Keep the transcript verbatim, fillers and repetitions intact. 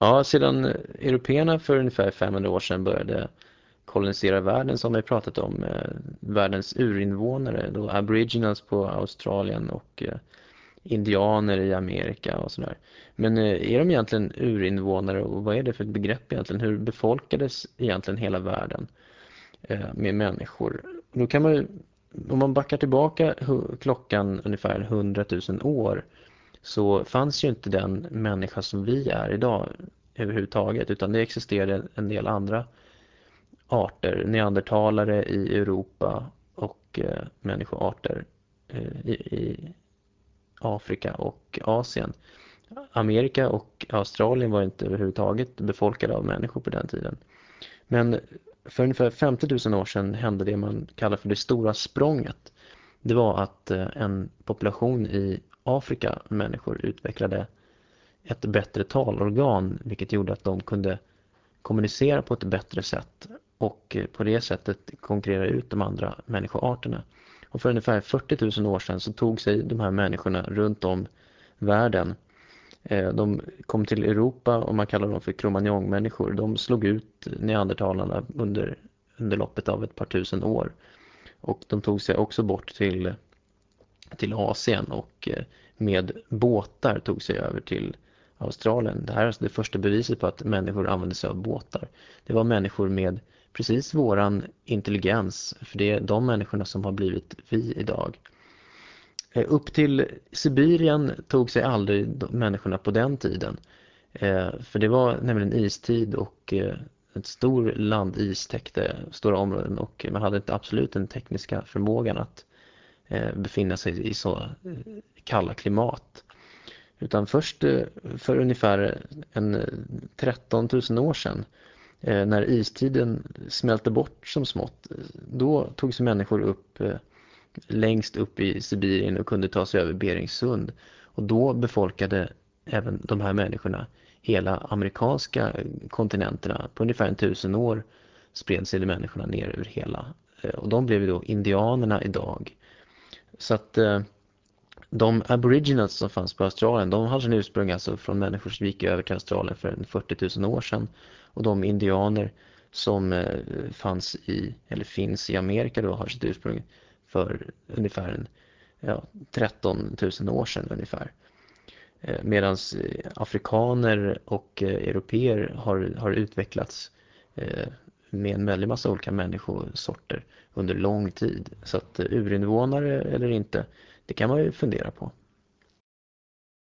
Ja, sedan eh, européerna för ungefär femhundra år sedan började kolonisera världen, som vi pratat om, eh, världens urinvånare, då aboriginals på Australien och eh, indianer i Amerika och sådär. Men eh, är de egentligen urinvånare, och vad är det för ett begrepp egentligen? Hur befolkades egentligen hela världen eh, med människor? Då kan man ju, om man backar tillbaka hu- klockan ungefär hundratusen år, så fanns ju inte den människa som vi är idag överhuvudtaget, utan det existerade en del andra arter, neandertalare i Europa och eh, människoarter eh, i, i Afrika och Asien. Amerika och Australien var inte överhuvudtaget befolkade av människor på den tiden. Men för ungefär femtio tusen år sedan hände det man kallar för det stora språnget. Det var att eh, en population i Afrika, människor, utvecklade ett bättre talorgan, vilket gjorde att de kunde kommunicera på ett bättre sätt och eh, på det sättet konkurrera ut de andra människoarterna. Och för ungefär fyrtio tusen år sedan så tog sig de här människorna runt om världen. Eh, De kom till Europa och man kallar dem för Cro-Magnon-människor. De slog ut neandertalarna under, under loppet av ett par tusen år. Och de tog sig också bort till, till Asien och eh, med båtar tog sig över till Australien. Det här är alltså det första beviset på att människor använde sig av båtar. Det var människor med precis våran intelligens, för det är de människorna som har blivit vi idag. Eh, Upp till Sibirien tog sig aldrig de människorna på den tiden. Eh, För det var nämligen istid och eh, ett stor landis täckte stora områden och man hade inte absolut den tekniska förmågan att eh, befinna sig i så eh, kalla klimat. Utan först eh, för ungefär en eh, tretton tusen år sedan, eh, när istiden smälte bort som smått, eh, då tog sig människor upp eh, längst upp i Sibirien och kunde ta sig över Beringssund. Och då befolkade även de här människorna hela amerikanska kontinenterna. På ungefär en tusen år spred sig de människorna ner över hela. eh, Och de blev ju då indianerna idag. Så att eh, de aboriginals som fanns på Australien, de har sin ursprung alltså från människor som gick över till Australien för fyrtio tusen år sedan. Och de indianer som eh, fanns i, eller finns i Amerika då, har sitt ursprung för ungefär en, ja, tretton tusen år sedan ungefär. Medan afrikaner och eh, europeer har, har utvecklats eh, med en väldig massa olika människosorter under lång tid. Så att eh, urinvånare eller inte, det kan man ju fundera på.